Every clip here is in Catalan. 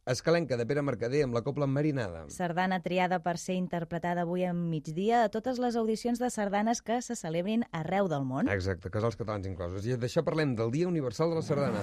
Escalenca, de Pere Mercader, amb la Cobla Enmarinada. Sardana triada per ser interpretada avui a migdia a totes les audicions de sardanes que se celebrin arreu del món. Exacte, casals catalans inclosos. I d'això parlem del Dia Universal de la Sardana.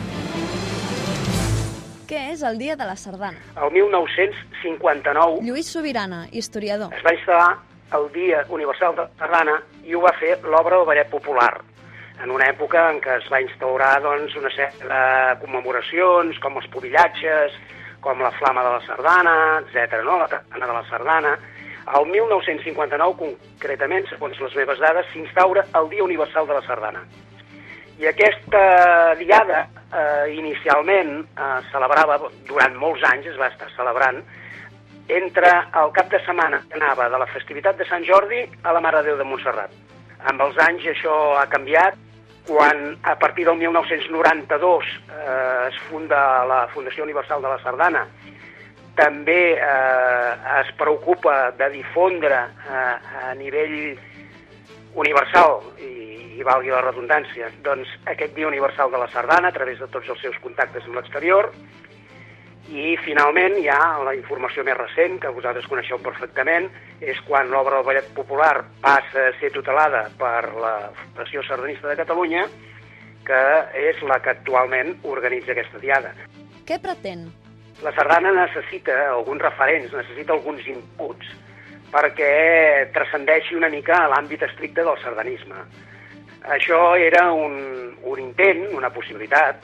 Què és el Dia de la Sardana? El 1959 Lluís Sobirana, historiador. es va instal·lar el Dia Universal de la Sardana i ho va fer l'obra del Ballet Popular, en una època en què es va instaurar doncs, una sèrie de commemoracions, com els pobillatges, com la Flama de la Sardana, etc. No? La Tartana de la Sardana. El 1959, concretament, segons les meves dades, s'instaura el Dia Universal de la Sardana. I aquesta diada inicialment celebrava, durant molts anys es va estar celebrant, entre el cap de setmana que anava de la festivitat de Sant Jordi a la Mare de Déu de Montserrat. Amb els anys això ha canviat, quan a partir del 1992 es funda la Fundació Universal de la Sardana. També es preocupa de difondre a nivell universal, i valgui la redundància, doncs aquest Dia Universal de la Sardana a través de tots els seus contactes amb l'exterior. I finalment hi ha la informació més recent, que vosaltres coneixeu perfectament, és quan l'obra del Ballet Popular passa a ser tutelada per la Fundació Sardanista de Catalunya, que és la que actualment organitza aquesta diada. Què pretén? La sardana necessita alguns referents, necessita alguns inputs, perquè transcendeixi una mica a l'àmbit estricte del sardanisme. Això era un intent, una possibilitat,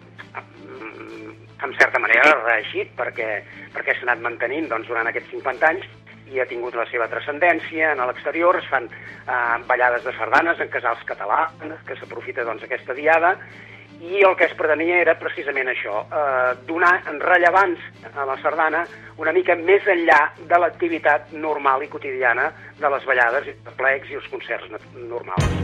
en certa manera ha reeixit, perquè s'ha anat mantenint durant aquests 50 anys i ha tingut la seva transcendència. En l'exterior es fan ballades de sardanes en casals catalans, que s'aprofita aquesta diada, i el que es pretenia era precisament això, donar rellevància a la sardana una mica més enllà de l'activitat normal i quotidiana de les ballades, els plecs i els concerts normals.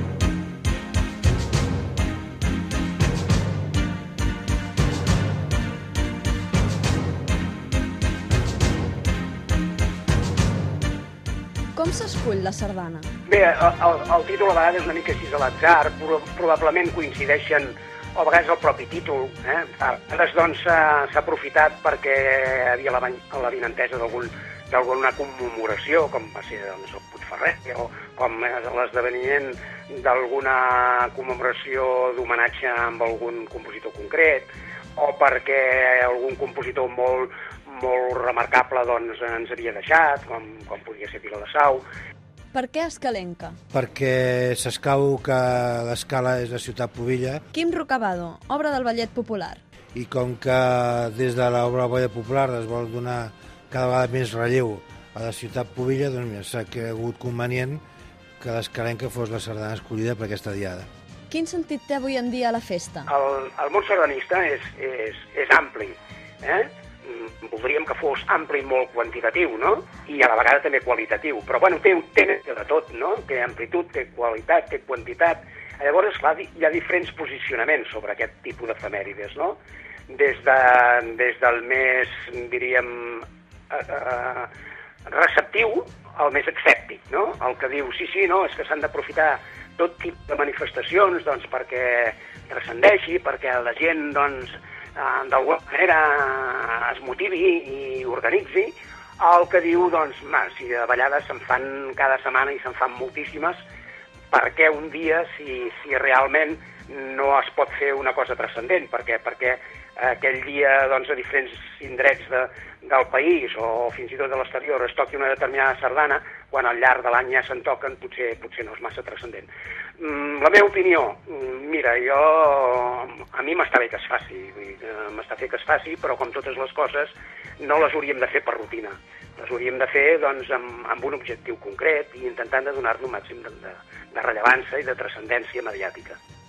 Com s'escull la sardana? Bé, el títol a vegades és una mica així a l'atzar, probablement coincideixen o a vegades el propi títol. A vegades doncs s'ha aprofitat perquè hi havia l'avinentesa d'alguna commemoració, com va ser el Puigferrer, o com l'esdeveniment d'alguna commemoració d'homenatge amb algun compositor concret, o perquè algun compositor molt remarcable ens havia deixat, com podia ser Viladasau. Per què Escalenca? Perquè s'escau que l'Escala és la ciutat pubilla. Quim Rocabado, obra del Ballet Popular. I com que des de l'obra del Ballet Popular es vol donar cada vegada més relleu a la ciutat pubilla, doncs s'ha cregut convenient que l'Escalenca fos la sardana escollida per aquesta diada. Quin sentit té avui en dia la festa? El món sardanista és ampli, voldríem que fos ampli i molt quantitatiu, no? I a la vegada també qualitatiu, però bueno, té de tot, no? Té amplitud, té qualitat, té quantitat. Llavors, esclar, hi ha diferents posicionaments sobre aquest tipus d'efemèrides, no? Des del més, diríem, receptiu al més escèptic, no? El que diu, sí, no, és que s'han d'aprofitar tot tipus de manifestacions perquè transcendeixi, perquè la gent, d'alguna manera es motivi i organitzi. El que diu, si de ballades se'n fan cada setmana i se'n fan moltíssimes, per què un dia, si realment no es pot fer una cosa transcendent? Perquè aquell dia a diferents indrets del país o fins i tot de l'exterior es toqui una determinada sardana, quan al llarg de l'any ja se'n toquen, potser no és massa transcendent. La meva opinió, mira, a mi m'està bé que es faci, però com totes les coses no les hauríem de fer per rutina. Les hauríem de fer amb un objectiu concret i intentant de donar-ne un màxim de rellevància i de transcendència mediàtica.